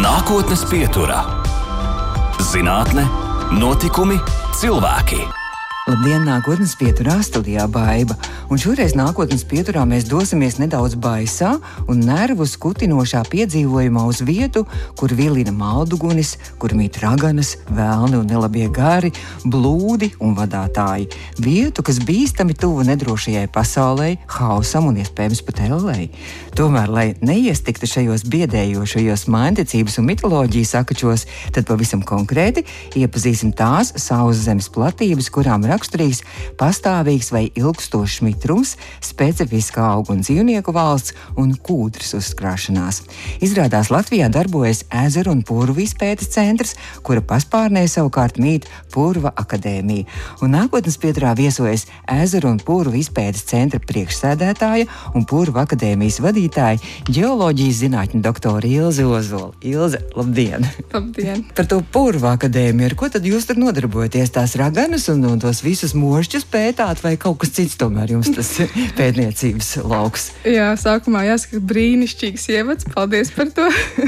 Nākotnes pieturā - zinātne, notikumi, cilvēki. Labdien, nākotnes pieturā studijā Baiba. Un šoreiz nākotnes pieturā mēs dosimies nedaudz baisā un nervu skutinošā piedzīvojumā uz vietu, kur vilina maldugunis, kur mīt raganas, velni un nelabie gari, blūdi un vadātāji. Vietu, kas bīstami tuvu nedrošajai pasaulei, hausam un iespējams pat ellei. Tomēr, lai neiestiktu šajos biedējošajos mainticības un mitoloģijas akačos, tad pavisam konkrēti iepazīsim tās sauszemes platības, kurām raksturīgs pastāvīgs vai ilgstošs mitrums, specifiska augu un dzīvnieku valsts un kūdras uzkrāšanās. Izrādās Latvijā darbojas Ezeru un purvu izpētes centrs, kura paspārnē savukārt mīt Purva akadēmija. Un nākotnes pieturā viesojas Ezeru un purvu izpētes centra priekšsēdētāja un Purva akadēmijas vadītāja ģeoloģijas zinātņu doktora Ilze Ozola. Ilze, labdien! Labdien! Par to Purva akadēmiju, ar ko tad jūs tur nodarbojaties? Tās raganas un tos visus mošķus pētāt, vai kaut kas cits tomēr jums tas pētniecības lauks? Jā, sākumā jāsaka brīnišķīgs ievads, paldies par to.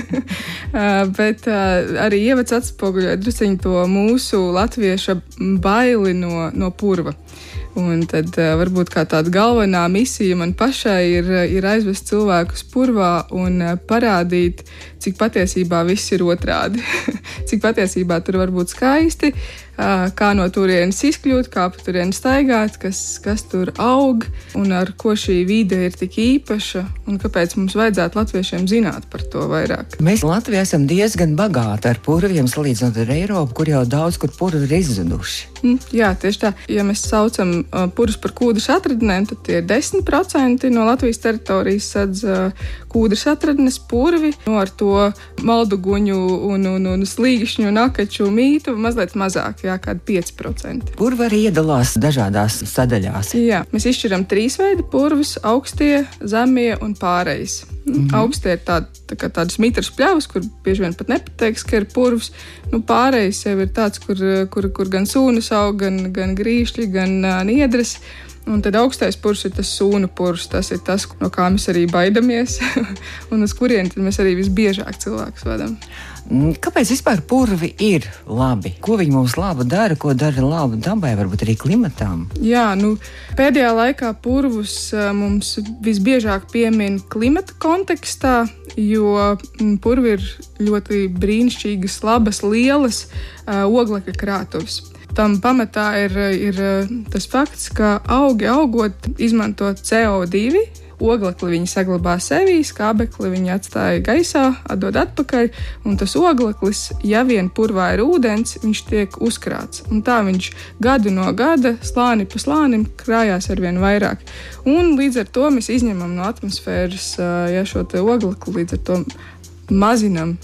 Bet arī ievads atspoguļoja drusciņu to mūsu latvieša baili no purva. Un tad varbūt kā tāda galvenā misija man pašai ir aizvest cilvēkus purvā un parādīt, cik patiesībā viss ir otrādi. Cik patiesībā tur var būt skaisti, kā no turienes izkļūt, kā pa turieni staigāt, kas tur aug un ar ko šī vide ir tik īpaša un kāpēc mums vajadzētu latviešiem zināt par to vairāk. Mēs Latvijā esam diezgan bagāti ar purviem salīdzinot ar Eiropu, kur jau daudz kur purvi ir izzuduši. Jā, tieši tā. Ja mēs saucam purvus par kūdras atradnēm, tad tie ir 10% no Latvijas teritorijas sadz kūdras atradnes purvi. Ar to malduguņu un slīgšņu un akaču mītu mazliet mazāk, jā, kādi 5%. Purvi arī iedalās dažādās sadaļās. Jā, mēs izšķiram 3 veidu purvus - augstie, zemie un pārējais. Augstie ir tādas mitras pļavas, kur bieži vien pat nepateiks, ka ir purvs. Pārējais jau ir tāds, kur gan sūnas aug, gan grīšļi, gan niedres. Un tad augstais purvs ir tas sūnu purvs, tas ir tas, no kā mēs arī baidamies un uz kurien tad mēs arī visbiežāk cilvēkus vadam. Kāpēc vispār purvi ir labi? Ko viņi mums labu dara, ko dara labu dabai, varbūt arī klimatam? Jā, pēdējā laikā purvus mums visbiežāk piemin klimata kontekstā, jo purvi ir ļoti brīnišķīgas, labas, lielas oglekļa krātuves. Tam pamatā ir tas fakts, ka augi augot izmanto CO2, oglekli viņi saglabā sevī, skābekli viņi atstāja gaisā, atdod atpakaļ, un tas ogleklis, ja vien purvā ir ūdens, viņš tiek uzkrāts. Un tā viņš gadu no gada, slāni pa slānim, krājās arvien vairāk. Un līdz ar to mēs izņemam no atmosfēras šo te oglekli, līdz ar to mazinam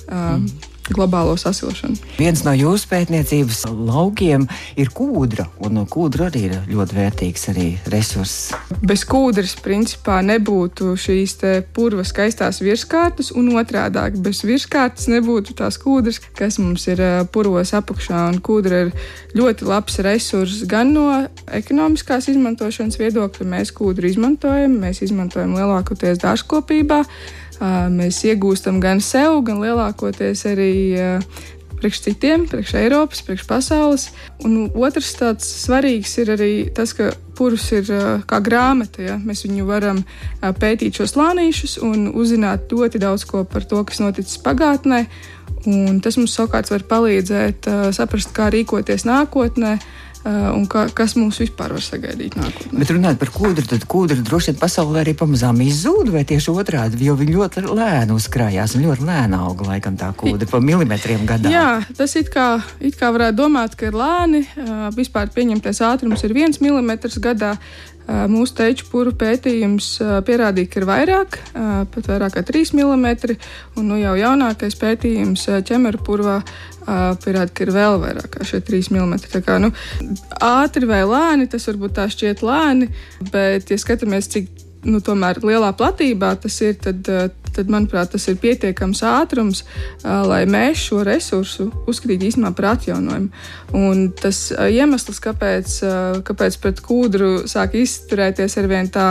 globālo sasilšanu. Viens no jūsu pētniecības laukiem ir kūdra, un kūdra arī ir ļoti vērtīgs arī resurss. Bez kūdras, principā, nebūtu šīs te purva skaistās virskārtas, un otrādāk, bez virskārtas nebūtu tās kūdras, kas mums ir purvos apakšā, un kūdra ir ļoti labs resurss gan no ekonomiskās izmantošanas viedokļa. Mēs kūdru izmantojam, mēs izmantojam lielākoties dārzkopībā. Mēs iegūstam gan sev, gan lielākoties arī priekš citiem, priekš Eiropas, priekš pasaules. Un otrs tāds svarīgs ir arī tas, ka purvs ir kā grāmata. Ja? Mēs viņu varam pētīt šos slānīšus un uzzināt ļoti daudz ko par to, kas noticis pagātnē. Un tas mums savukārt var palīdzēt saprast, kā rīkoties nākotnē. Un kas mums vispār var sagaidīt nākotnē. Bet runājot par kūdru, tad kūdra droši vien pasaulē arī pamazām izzūd, vai tieši otrādi, jo viņi ļoti lēni uzkrājās un ļoti lēni auga laikam tā kūdra pa milimetriem gadā. Jā, tas it kā varētu domāt, ka ir lēni. Vispār pieņemtais ātrums ir 1 milimetrs gadā. Mūsu teču purvu pētījums pierādīja, ka ir vairāk, pat vairāk kā 3 mm, un jau jaunākais pētījums ķemeru purvā pierāda, ka ir vēl vairāk kā šie 3 mm. Tā kā, ātri vai lēni, tas varbūt tā šķiet lēni, bet, ja skatāmies, cik tomēr lielā platībā tas ir, tad, manuprāt, tas ir pietiekams ātrums, lai mēs šo resursu uzskatītu īstenībā par atjaunojumu. Un tas iemesls, kāpēc pret kūdru sāk izturēties arvien tā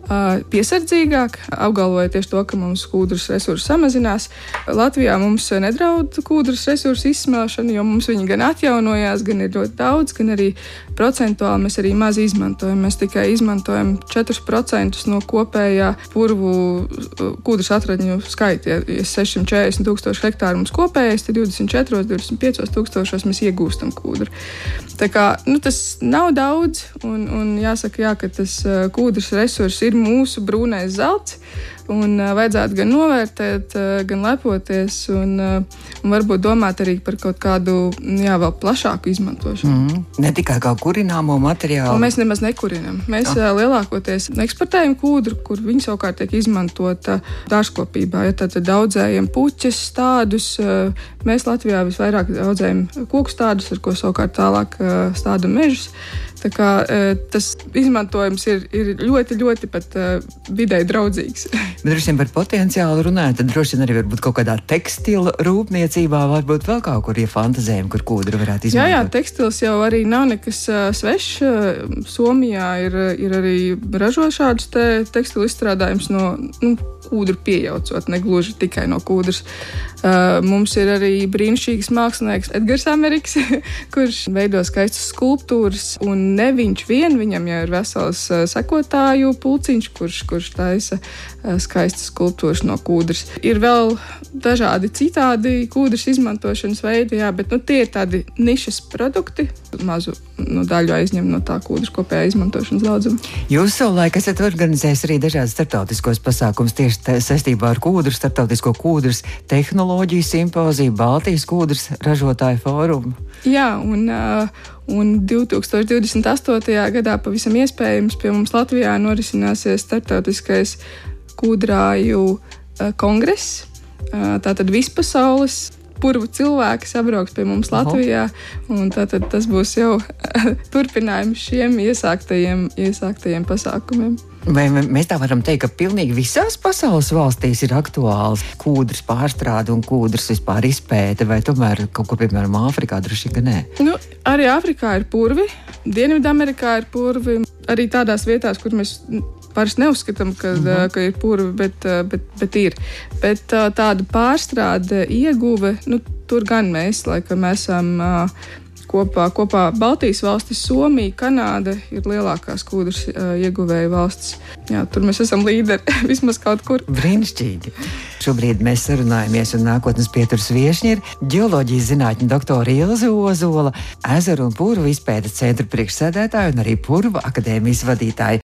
piesardzīgāk, apgalvoja tieši to, ka mums kūdras resursi samazinās. Latvijā mums nedraud kūdras resursu izsmelšana, jo mums viņi gan atjaunojās, gan ir ļoti daudz, gan arī procentuāli mēs arī maz izmantojam. Mēs tikai izmantojam 4% no kopējā purvu kūdras atradņu skaita. Ja 640 000 hektāru mums kopējais, tad 24-25 tūkstošos mēs iegūstam kūdru. Tā kā, tas nav daudz, un jāsaka, ka tas kūdras resurs ir mūsu brūnais zelts, un vajadzētu gan novērtēt, gan lepoties, un varbūt domāt arī par kaut kādu, vēl plašāku izmantošanu. Ne tikai kā kurināmo materiālu. Un mēs nemaz nekurinām. Mēs lielākoties eksportējam kūdru, kur viņi savukārt tiek izmantota dārzkopībā. Ja tātad audzējam puķes, stādus. Mēs Latvijā visvairāk audzējam koku stādus, ar ko savukārt tālāk stādam mežus. Tā kā tas izmantojums ir ļoti, ļoti pat videi draudzīgs. Bet droši vien par potenciālu runājot, tad droši vien arī varbūt kaut kādā tekstila rūpniecībā, varbūt vēl kaut kur, ja fantazējam, kur kūdru varētu izmantot. Jā, tekstils jau arī nav nekas svešs. Somijā ir arī ražo šādus tekstilu izstrādājumus no kūdru pieejaucot, ne gluži tikai no kūdras. Mums ir arī brīnišķīgs mākslinieks Edgars Ameriks, kurš veido skaistas skulptūras, un ne viņš viņam jau ir vesels sekotāju pulciņš, kurš taisa skaistas skulptūras no kūdras. Ir vēl dažādi citādi kūdras izmantošanas veidi, bet tie ir tādi nišas produkti, mazu daļu aizņem no tā kūdras kopējā izmantošanas daudzuma. Jūs savulaik esat organizējis arī dažādas starptautiskos pasākums tieši saistībā ar kūdru, starptautisko kūdras tehnoloģiju simpoziju, Baltijas kūdras ražotāju fórumu. Jā, un 2028. gadā pavisam iespējams pie mums Latvijā norisināsies starptautiskais kūdrāju kongress. Tātad vispasaules purvu cilvēki sabrauks pie mums Latvijā, un tātad tas būs jau turpinājums šiem iesāktajiem pasākumiem. Vai mēs tā varam teikt, ka pilnīgi visās pasaules valstīs ir aktuāls kūdras pārstrāde un kūdras vispār izpēte, vai tomēr kaut kur, piemēram, Āfrikā droši vien nē? Arī Āfrikā ir purvi, Dienvidamerikā ir purvi, arī tādās vietās, kur mēs parasti neuzskatām, ka ir purvi, bet ir. Bet tāda pārstrāde, ieguve, tur gan mēs, laikam, esam kopā Baltijas valstis, Somija, Kanāda ir lielākās kūdras ieguvēja valstis. Jā, tur mēs esam līderi, vismaz kaut kur. Brīnišķīgi. Šobrīd mēs sarunājamies, un nākotnes pieturas viešņi ir ģeoloģijas zinātņu doktora Ilze Ozola, ezeru un purvu izpētes centra priekšsēdētāja un arī Purvu akadēmijas vadītāja.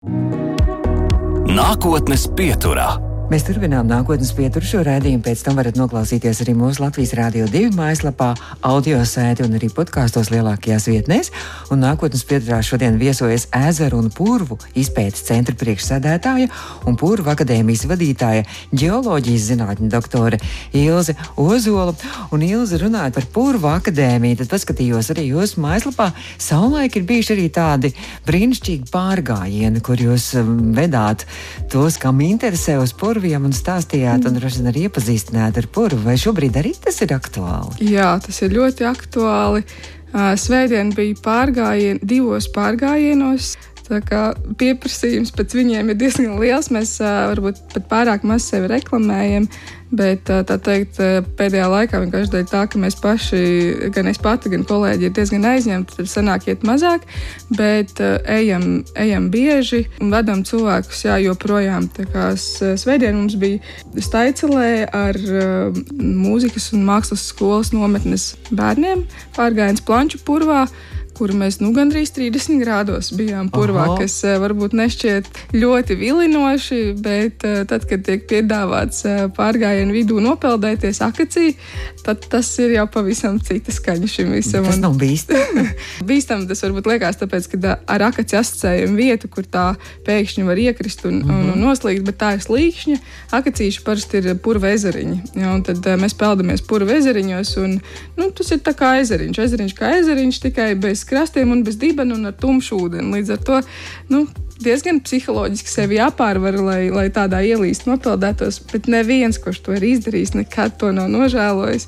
Nākotnes pieturā. Mēs turpinām nākotnes pieturu. Šo raidījumu pēc tam varat noklausīties arī mūsu Latvijas Rādio 2 mājaslapā, audio sēti un arī podkāstos lielākajās vietnēs. Un nākotnes pieturā šodien viesojas ezeru un purvu izpētes centra priekšsēdētāja un Purvu akadēmijas vadītāja ģeoloģijas zinātņu doktore Ilze Ozola. Un Ilze, runājot par Purvu akadēmiju, tad paskatījos arī jūsu mājaslapā. Savulaik ir bijuši arī tādi brīnišķīgi pārgājieni, kur jūs vedāt tos, kam interesē uz purvu, un stāstījāt un droši vien arī iepazīstināt ar purvu. Vai šobrīd arī tas ir aktuāli? Jā, tas ir ļoti aktuāli. Svētdien bija pārgājieni, 2 pārgājienos. Tā kā pieprasījums pēc viņiem ir diezgan liels. Mēs varbūt pat pārāk maz sevi reklamējam, bet tā teikt, pēdējā laikā vienkārši dēļ tā, ka mēs paši, gan es pati, gan kolēģi ir diezgan aizņemti, tad sanāk iet mazāk, bet ejam bieži un vedam cilvēkus, joprojām. Tā kā svētdien mums bija Staicelē ar mūzikas un mākslas skolas nometnes bērniem pārgājiens Planču purvā, kuru mēs gandrīz 30 grādos bijām purvā, kas varbūt nešķiet ļoti vilinoši, bet tad, kad tiek piedāvāts pārgājienu vidū nopeldēties akacija, tad tas ir jau pavisam cita skaņa šim visam. Tas nav bīstami. Bīstami tas varbūt liekas, tāpēc, ka ar akaci asociējam vietu, kur tā pēkšņi var iekrist un noslīgt, bet tā ir slīkšņa. Akacīši parasti ir purva ezeriņi, un tad mēs peldamies purva ezeriņos, un tas ir tā kā ezeriņš. Ezeriņš kā ezeriņš, tikai bez krastiem un bez dibena un ar tumšu ūdeni. Līdz ar to, diezgan psiholoģiski sevi jāpārvar, lai tādā ielīst nopeldētos, bet neviens, kurš to ir izdarījis, nekad to nav nožēlojis.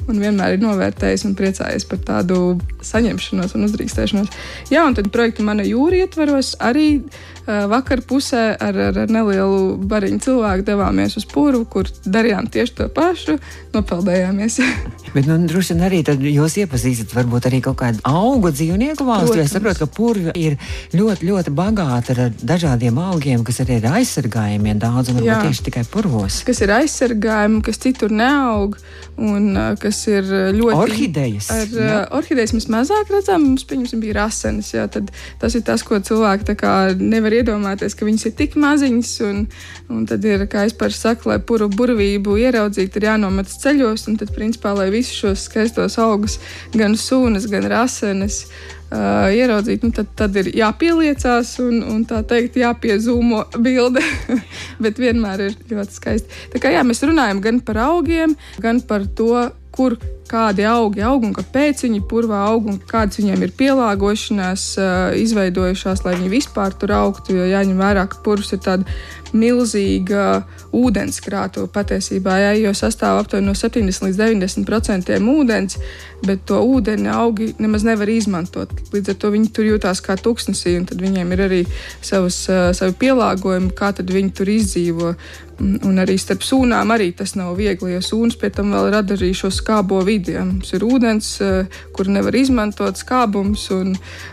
un vienmēr ir novērtējis un priecājies par tādu saņemšanos un uzdrīkstēšanos. Jā, un tad projektu Mana jūra ietvaros arī vakar pusē ar nelielu bariņu cilvēku devāmies uz Purvu, kur darījām tieši to pašu, nopeldējāmies. Bet, droši vien arī tad jūs iepazīstat varbūt arī kaut kādu augu dzīvnieku valstu, jo es saprotu, ka Purva ir ļoti, ļoti bagāta ar dažādiem augiem, kas arī ir aizsargājumiem daudz, un varbūt tieši tikai Purvos. Kas ir aizsargājumi, kas citur neaug, un kas ir ļoti... Orhidejas. Orhidejas mēs mazāk redzam, mums, pieņemsim, bija rasenes, jā, tad tas ir tas, ko cilvēki tā kā nevar iedomāties, ka viņas ir tik maziņas, un tad ir, kā es parasti saku, lai Purvu burvību ieraudzīt, ir jānometas ceļos, un tad, principā, lai visus šos skaistos augus, gan sūnas, gan rasenes, ieraudzīt, tad ir jāpieliecās un tā teikt jāpiezūmo bilde, bet vienmēr ir ļoti skaisti. Tā kā mēs runājam gan par augiem, gan par to, kur kādi augi aug un kāpēc viņi Purvā aug un kādas viņiem ir pielāgošanās izveidojušās, lai viņi vispār tur augtu, jo jāņem vērā, ka Purvs ir tāda milzīga ūdenskrātuve patiesībā, jo sastāv aptuveni no 70 līdz 90% ūdens, bet to ūdeni augi nemaz nevar izmantot. Līdz ar to viņi tur jūtās kā tuksnesī, un tad viņiem ir arī savi pielāgojumi, kā tad viņi tur izdzīvo. Un arī starp sūnām arī tas nav viegli, jo sūnas pie tam vēl rada arī šo skābo vidi. Ja. Mums ir ūdens, kur nevar izmantot skābums, un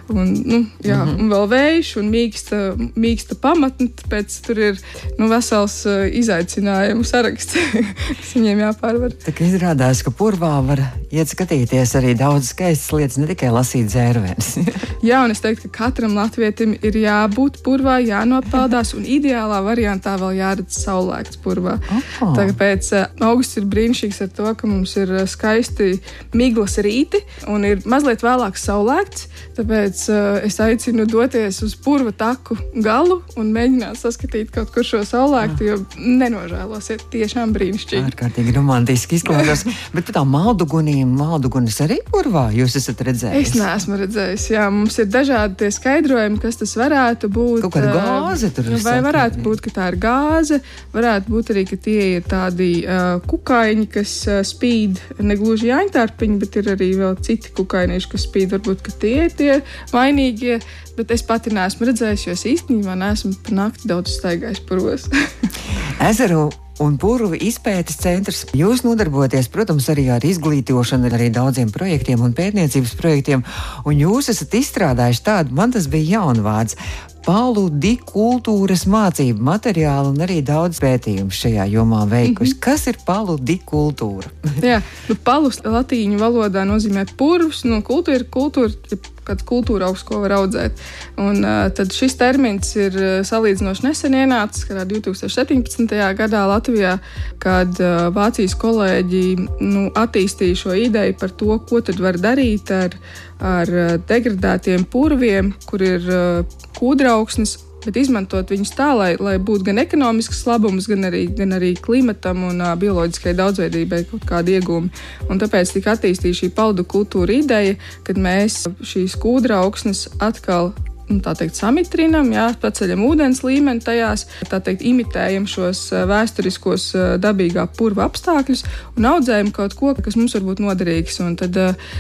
vēl vējš un mīksta pamatne, tāpēc tur ir vesels izaicinājumu saraksts, kas viņiem jāpārvar. Tā kā izrādās, ka Purvā var iet skatīties arī daudz skaistas lietas, ne tikai lasīt dzērvenes. Jā, un es teiktu, ka katram latvietim ir jābūt Purvā, jānopeldās, un ideālā variantā vēl jāredz saulēkts Purvā. Tāpēc augusts ir brīnišķīgs ar to, ka mums ir skaisti miglas rīti, un ir mazliet vēlāks saulēkts, tāpēc es aicinu doties uz Purva taku galu un mēģināt saskatīt kaut kur šo saulēktu, jo nenožēlosiet, tiešām brīnišķīgi. Ārkārtīgi romantiski izklausās. Bet tā maldugunis arī Purvā jūs esat redzējis? Es neesmu redzējis, jā. Mums ir dažādi tie skaidrojumi, kas tas varētu būt. Kaut kāda gāze tur ir. Vai varētu būt, ka tā ir gāze, varētu būt arī, ka tie ir tādi kukaiņi, kas spīd, negluži jāņtārpiņi, bet ir arī vēl citi kukainieši, kas spīd. Varbūt, ka tie ir tie vainīgie, bet es pati neesmu redzējis, jo es īstenībā neesmu par nakti daudz staigājis Purvos. Ezeru un Purvu izpētes centrs. Jūs nodarbojaties, protams, arī ar izglītošanu, arī daudziem projektiem un pētniecības projektiem, un jūs esat izstrādājuši tādu, man tas bija jaunvārds, paludikultūras mācību materiālu un arī daudz pētījumu šajā jomā veikusi. Kas ir paludikultūra? Jā, palus latīņu valodā nozīmē purvs, kultūra, kāds kultūra augs, ko var audzēt. Un tad šis termins ir salīdzinoši nesen ienācis, 2017. gadā Latvijā, kad Vācijas kolēģi attīstīja šo ideju par to, ko tad var darīt ar degradētiem purviem, kur ir kūdraugsnes, bet izmantot viņus tā, lai būtu gan ekonomisks labums, gan arī klimatam un bioloģiskai daudzveidībai kaut kādi iegūmi. Un tāpēc tika attīstīta šī paludikultūra ideja, kad mēs šīs kūdraugsnes atkal samitrinam, paceļam ūdens līmeni tajās, imitējam šos vēsturiskos dabīgā purva apstākļus un audzējam kaut ko, kas mums var būt noderīgs. Un tad,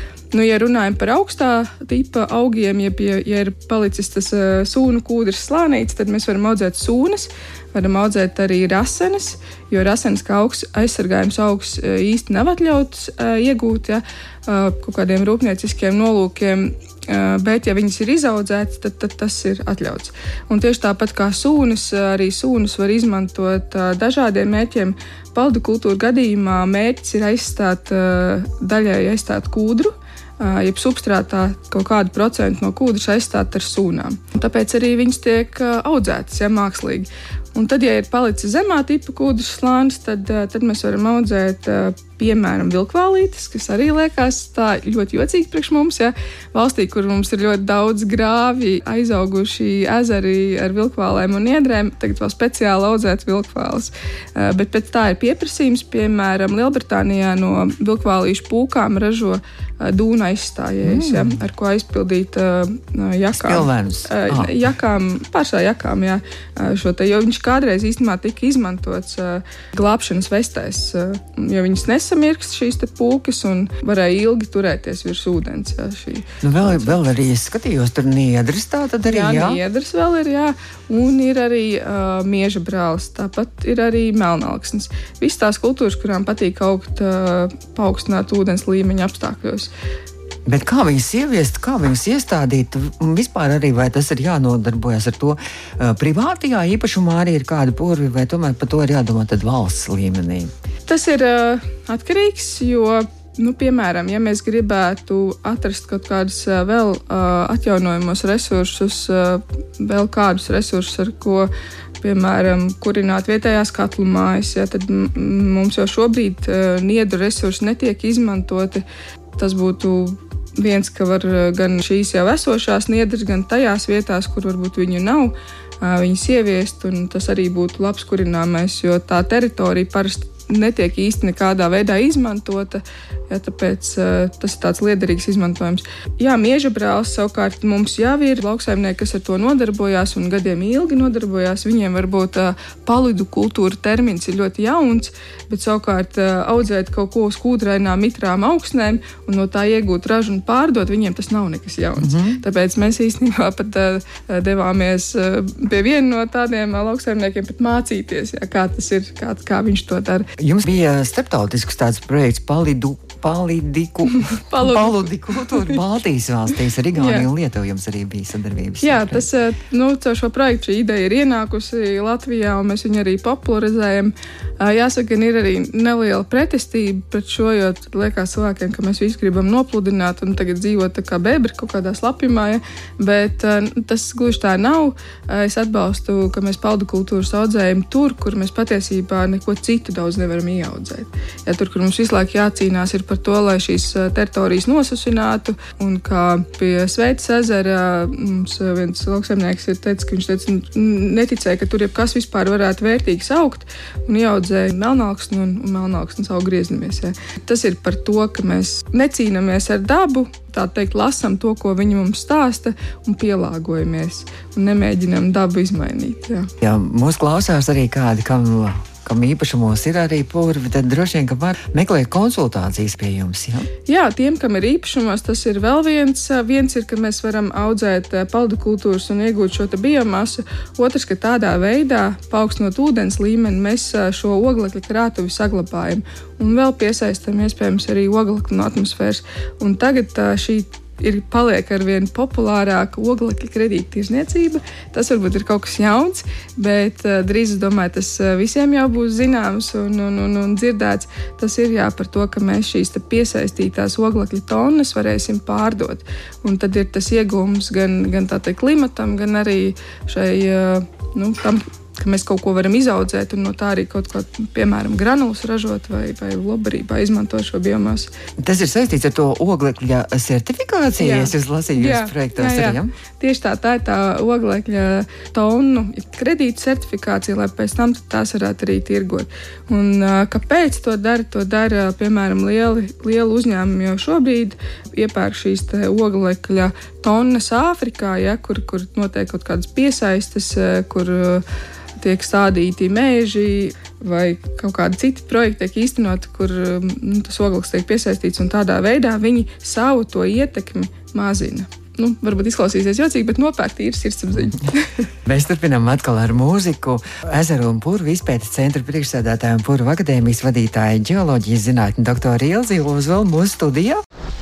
ja runājam par augstā tipa augiem, ja ir palicis tas sūnu kūdras slānīts, tad mēs varam audzēt sūnas, varam audzēt arī rasenes, jo rasenes kā aizsargājums augs īsti nav atļauts iegūt, kaut kādiem rūpnieciskiem nolūkiem, bet ja viņas ir izaudzētas, tad tas ir atļauts. Un tieši tāpat kā sūnas, arī sūnas var izmantot dažādiem mērķiem. Paludikultūra gadījumā mērķis ir daļai aizstāt kūdru, jeb substrātā kaut kādu procentu no kūdras aizstāt ar sūnām. Un tāpēc arī viņas tiek audzētas, mākslīgi. Un tad, ja ir palicis zemā tipa kūdras slānis, tad mēs varam audzēt, piemēram, vilkvālītes, kas arī liekas tā ļoti jocīgi priekš mums, valstī, kur mums ir ļoti daudz grāvi, aizauguši ezeri ar vilkvālēm un iedrēm, tagad vēl speciāli audzēt vilkvāles. Bet pēc tā ir pieprasījums, piemēram, Lielbritānijā no vilkvālīšu pūkām ražo dūna aizstājējus, ar ko aizpildīt jakām. Jakām, pārsvarā jakām, jo viņš kādreiz īstenībā tika izmantots glābšanas vestēs, jo viņas nesamirkst šīs te pūkas un varēja ilgi turēties virs ūdens. Jā, vēl arī es skatījos, tur niedris tā tad arī, jā? Niedris vēl ir, jā, un ir arī mieža brālis, tāpat ir arī melnalksnis. Visas tās kultūras, kurām patīk augt paaugstināt ūdens līmeņa apstākļos. Bet kā viņas ieviest, kā viņas iestādīt, un vispār arī, vai tas ir jānodarbojas ar to privātajā īpašumā arī ir kādi purvi, vai tomēr par to ir jādomā tad valsts līmenī? Tas ir atkarīgs, jo, piemēram, ja mēs gribētu atrast kaut kādus vēl atjaunojamos resursus, vēl kādus resursus, ar ko, piemēram, kurināt vietējās katlu mājas, ja, tad mums jau šobrīd niedru resursi netiek izmantoti. Tas būtu viens, ka var gan šīs jau esošās niedras, gan tajās vietās, kur varbūt viņu nav, viņas ieviest, un tas arī būtu labs kurināmais, jo tā teritorija parasti netiek īsti nekādā veidā izmantota, ja, tāpēc tas ir tāds liederīgs izmantojums. Jā, mieža brālis savukārt mums jau ir lauksaimnieki, kas ar to nodarbojās un gadiem ilgi nodarbojās. Viņiem varbūt palidu kultūra termins ir ļoti jauns, bet savukārt audzēt kaut ko uz kūdrainām, mitrām augsnēm un no tā iegūt ražu un pārdot, viņiem tas nav nekas jauns. Tāpēc mēs īstenībā pat devāmies pie viena no tādiem lauksaimniekiem pat mācīties, ja, kā tas ir, kā viņš to dara. Jums bija starptautisks tāds projekts Paludiku kultūra Baltijas valstīs, ar Igauniju un Lietuvu jums arī bija sadarbības. Jā, tas, caur šo projektu šī ideja ir ienākusi Latvijā, un mēs viņu arī popularizējam. Jāsaka, gan ir arī neliela pretestība pret šo, jo liekas cilvēkiem, ka mēs visi gribam nopludināt un tagad dzīvot tā kā bebri kaut kādā slapjumā, ja? Bet tas gluži tā nav. Es atbalstu, ka mēs paudu kultūras audzējam tur, kur mēs patiesībā neko citu daudz nevaram ieaudzēt. Ja, tur, kur mums visu laiku jācīnās, ir par to, lai šīs teritorijas nosusinātu, un kā pie Sveitas ezera mums viens lauksaimnieks ir teicis, ka viņš neticēja, ka tur jebkas vispār varētu vērtīgs augt, un ieaudzēja melnalksni, un melnalksnis aug griezdamies. Ja. Tas ir par to, ka mēs necīnamies ar dabu, tā teikt, lasam to, ko viņi mums stāsta, un pielāgojamies, un nemēģinam dabu izmainīt. Jā, mūs klausās arī kādi, kam īpašumos ir arī purvi, tad droši vien, ka var meklēt konsultācijas pie jums, jā? Jā, tiem, kam ir īpašumos, tas ir vēl viens. Viens ir, ka mēs varam audzēt paldu kultūras un iegūt šo biomasu. Otrs, ka tādā veidā, paaugstinot ūdens līmeni, mēs šo oglekļa krātuvi saglabājam. Un vēl piesaistam iespējams arī oglekli no atmosfēras. Un tagad šī paliek arvien populārāka oglekļa kredīta tirzniecība. Tas varbūt ir kaut kas jauns, bet drīz, es domāju, tas visiem jau būs zināms un dzirdēts. Tas ir par to, ka mēs šīs piesaistītās oglekļa tonnas varēsim pārdot. Un tad ir tas iegūms gan tā teikt klimatam, gan arī šai, tam, ka mēs kaut ko varam izaudzēt un no tā arī kaut ko, piemēram, granulus ražot vai lobarībā izmantot šo biomasu. Tas ir saistīts ar to oglekļa certifikāciju, ja es lasīju jūsu projektos arī, ja? Tieši tā ir tā oglekļa tonu kredītu certifikācija, lai pēc tam tās varētu arī tirgot. Un kāpēc to dara? To dara, piemēram, lieli uzņēmumi jau šobrīd iepērk šīs oglekļa tonnas Āfrikā, ja, kur notiek kaut kādas piesaistes, kur tiek stādīti mēži vai kaut kādi citi projekti tiek īstenoti, kur tas ogleklis tiek piesaistīts, un tādā veidā viņi savu to ietekmi mazina. Varbūt izklausīsies jocīgi, bet nopērkt ir sirdsapziņa. Mēs turpinām atkal ar mūziku. Ezeru un purvu izpētes centra priekšsēdētāja un Purvu akadēmijas vadītāja ģeoloģijas zinātņu doktora Ilze Ilūze vēl mūsu studijā.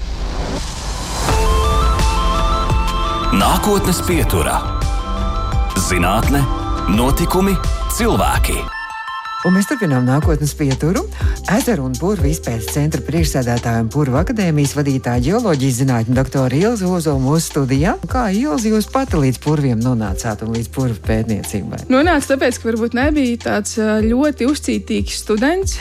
Nākotnes pieturā. Zinātne, notikumi, cilvēki. Un mēs turpinām nākotnes pieturu. Ezeru un purvu izpētes centra priekšsēdētāja un Purvu akadēmijas vadītāja ģeoloģijas zinātņu doktora Ilze Ilūze mūsu studijā. Kā, Ilze, jūs pati līdz purviem nonācāt un līdz purvu pētniecībai? Nonācu tāpēc, ka varbūt nebija tāds ļoti uzcītīgs students.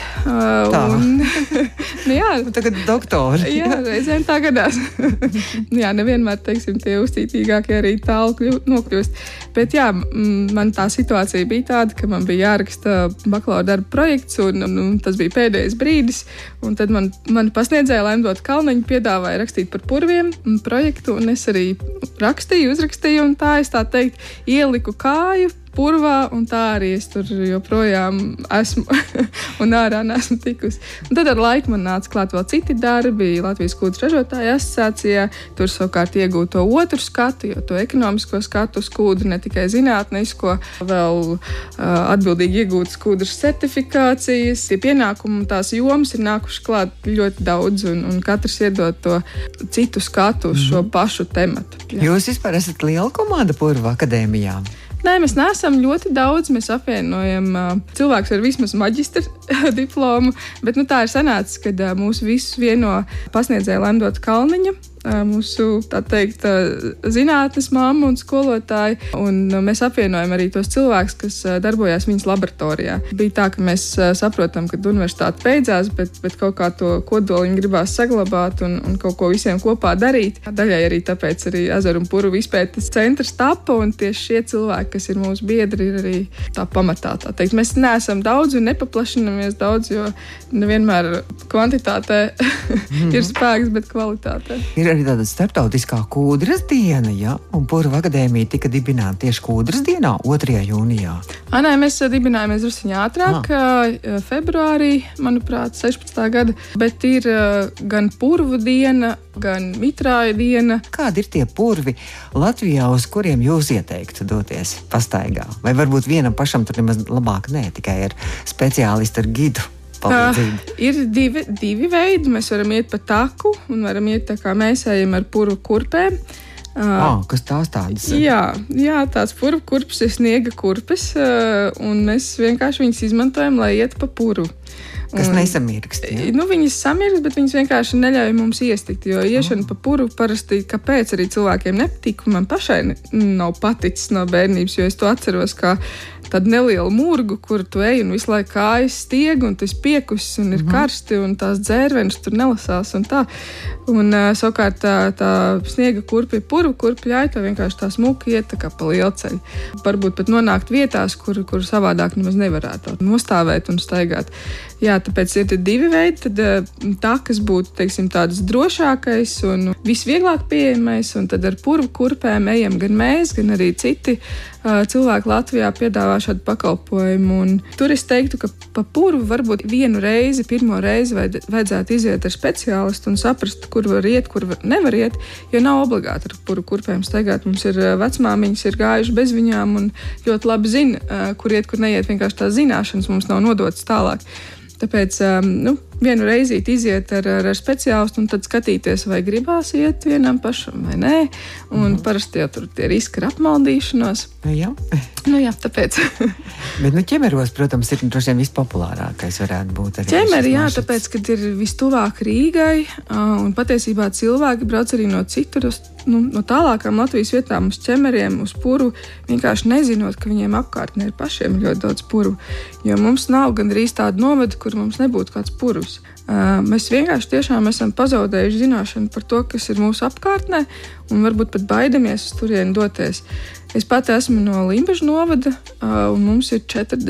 Tagad doktori. Jā, reizēm tā gadās. Nevienmēr, teiksim, tie uzcītīgākie arī tālu nokļūst. Bet man tā situācija bija tāda, ka man bija jāraksta bakalaura darba projekts, un tas bija pēdējais brīdis, un tad man pasniedzēja Laimdota Kalniņa piedāvāja rakstīt par purviem projektu, un es arī uzrakstīju, un tā es tā teikt ieliku kāju purvā, un tā arī es tur joprojām esmu un ārā neesmu tikusi. Un tad ar laiku man nāca klāt vēl citi darbi Latvijas kūdras ražotāju asociācijā. Tur savukārt iegūt to otru skatu, jo to ekonomisko skatu uz kūdru, ne tikai zinātnisko, vēl atbildīgi iegūtas kūdras certifikācijas. Tie pienākumi, tās jomas ir nākuši klāt ļoti daudz, un katrs iedod to citu skatu uz šo pašu tematu. Jā. Jūs vispār esat liela komanda Purvu akadēmijā? Nē, mēs neesam ļoti daudz. Mēs apvienojam cilvēkus ar vismaz maģistra diplomu, bet tā ir sanācis, kad mūsu visus vieno pasniedzēja Lemdota Kalniņa, mūsu, tā teikt, zinātnes mamma un skolotāji, un mēs apvienojam arī tos cilvēkus, kas darbojās viņas laboratorijā. Bija tā, ka mēs saprotam, ka universitāte beidzās, bet kaut kā to kodoliņu gribās saglabāt un kaut ko visiem kopā darīt. Daļai arī tāpēc arī Ezeru un Purvu izpētes centrs tapa, un tieši šie cilvēki, kas ir mūsu biedri, ir arī tā pamatā. Tā teikt. Mēs neesam daudz un nepaplašinamies daudz, jo nevienmēr kvantitātē ir spēks, bet kvalitātē. Ir arī tāda starptautiskā kūdras diena, ja? Un Purvu akadēmija tika dibināta tieši kūdras dienā, 2. jūnijā. Nē, mēs dibinājāmies drusciņā ātrāk, februārī, manuprāt, 16. gada, bet ir gan Purvu diena, gan Mitrāja diena. Kādi ir tie purvi Latvijā, uz kuriem jūs ieteiktu doties pastaigā? Vai varbūt vienam pašam tur nemaz labāk nē, tikai ar speciālistu, ar gidu? Ir divi veidi. Mēs varam iet pa taku un varam iet tā kā mēs ejam ar purvu kurpēm. Kas tās tādas? Jā, tāds purvu kurpes ir sniega kurpes, un mēs vienkārši viņas izmantojam, lai iet pa purvu. Kas nesamirkst, ja? Viņas samirkst, bet viņas vienkārši neļauj mums iestikt, jo iešana pa purvu parasti, kāpēc arī cilvēkiem nepatīk, un man pašai nav paticis no bērnības, jo es to atceros kā tādu nelielu murgu, kur tu ej un visu laiku kājas stieg, un tas piekusis, un ir karsti, un tās dzērvenes tur nelasās, un tā. Un savukārt tā sniega kurpi, purvu kurpi ļauj, tā vienkārši tā smuki iet tā kā pa lielceļu. Varbūt pat nonākt vietās, kur savādāk nemaz nevarētu nostāvēt un staigāt. Jā, tāpēc ir divi veidi. Tad tā, kas būtu, teiksim, tāds drošākais un visvieglāk pieejamais, un tad ar purvu kurpēm ejam gan mēs, gan arī citi cilvēki Latvijā piedāvā šādu pakalpojumu. Un tur es teiktu, ka pa purvu varbūt pirmo reizi vajadzētu iziet ar speciālistu un saprast, kur var iet, kur nevar iet, jo nav obligāti ar purvu kurpēm staigāt. Mums ir vecmāmiņas, ir gājuši bez viņām un ļoti labi zina, kur iet, kur neiet. Vienkārši tās zināšanas mums nav nodotas tālāk. Tāpēc vienu reizīti iziet ar speciālistu un tad skatīties, vai gribās iet vienam pašam vai nē. Un parasti jau tur tie riski ir apmaldīšanos. Jā. Jā, tāpēc. Bet ķemeros, protams, ir droši vien vispopulārākais varētu būt arī. Ķemeri, jā, tāpēc, kad ir vistuvāk Rīgai, un patiesībā cilvēki brauc arī no citur, no tālākām Latvijas vietām uz ķemeriem, uz purvu, vienkārši nezinot, ka viņiem apkārtnē ir pašiem ļoti daudz purvu. Jo mums nav gandrīz tāda novada, kur mums nebūtu kāds purvs. Mēs vienkārši tiešām esam pazaudējuši zināšanu par to, kas ir mūsu apkārtnē, un varbūt pat baidamies uz turieni doties. Es pati esmu no Limbažu novada, un mums ir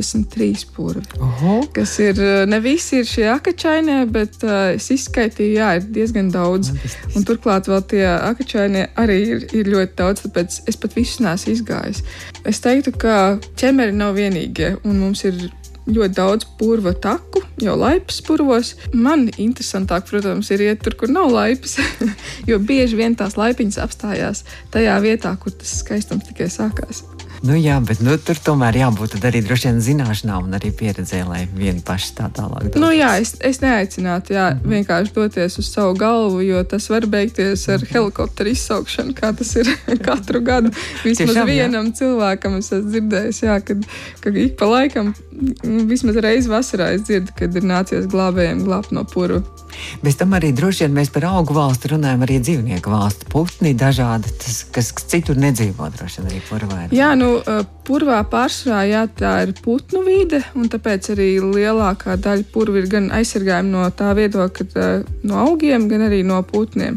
43 purvi. Kas ir, ne visi ir šie akačainie, bet es izskaitīju, ir diezgan daudz. Un turklāt vēl tie akačainie arī ir ļoti daudz, tāpēc es pat visus neesmu izgājis. Es teiktu, ka ķemeri nav vienīgie, un mums ir ļoti daudz purva taku, jau laipas purvos. Man interesantāk, protams, ir iet tur, kur nav laipas, jo bieži vien tās laipiņas apstājās tajā vietā, kur tas skaistums tikai sākās. Jā, bet tur tomēr jābūt arī droši vien zināšanām un arī pieredzē, lai vieni paši tā tālāk dodas. Jā, es neaicinātu, vienkārši doties uz savu galvu, jo tas var beigties ar helikopteru izsaukšanu, kā tas ir katru gadu. Vismaz vienam cilvēkam es esmu dzirdējis, ka ik pa laikam, vismaz reizi vasarā es dzirdu, kad ir nācies glābējiem glābt no purvu. Bez tam arī droši vien mēs par augu valstu runājam, arī dzīvnieku valstu. Putni dažādi, kas citur nedzīvo droši vien arī purvā. Jā, purvā pārsvarā, tā ir putnu vide, un tāpēc arī lielākā daļa purvu ir gan aizsargājumi no tā viedokļa, no augiem, gan arī no putniem.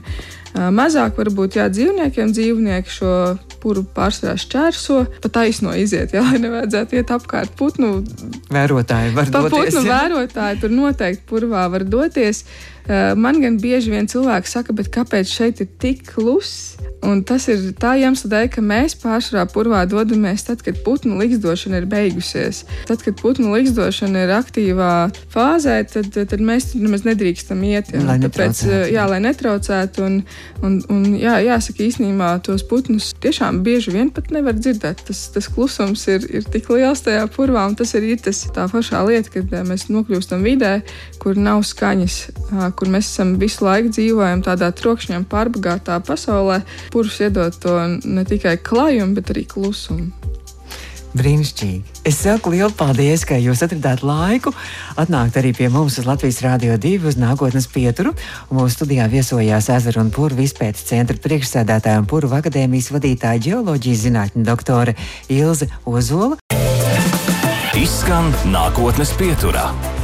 Mazāk varbūt dzīvnieki šo purvu pārsvarā šķērso, pa taisno iziet, lai nevajadzētu iet apkārt. Putnu vērotāji var doties. Putnu vērotāji tur noteikti purvā var doties. man gan bieži vien cilvēki saka, bet kāpēc šeit ir tik kluss? Un tas ir tā iemesla dēļ, ka mēs pārsvarā purvā dodamies tad, kad putnu ligzdošana ir beigusies. Tad, kad putnu ligzdošana ir aktīvā fāzē, tad mēs tur nemaz nedrīkstam iet. Lai netraucētu. Lai netraucētu. Jāsaka, īstenībā tos putnus tiešām bieži vien pat nevar dzirdēt. Tas klusums ir tik liels tajā purvā, un tas ir tā foršā lieta, kad mēs nokļūstam vidē, kur nav skaņas, kur mēs esam visu laiku dzīvojam tādā trokšņiem pārbagātā pasaulē. Purvs iedod to ne tikai klajumu, bet arī klusumu. Brīnišķīgi. Es saku lielu paldies, ka jūs atradāt laiku atnākt arī pie mums uz Latvijas Rādio 2 uz Nākotnes pieturu. Un mūsu studijā viesojās Ezeru un purvu izpētes centra priekšsēdētāja un Purvu akadēmijas vadītāja ģeoloģijas zinātņu doktore Ilze Ozola. Izskan Nākotnes pieturā.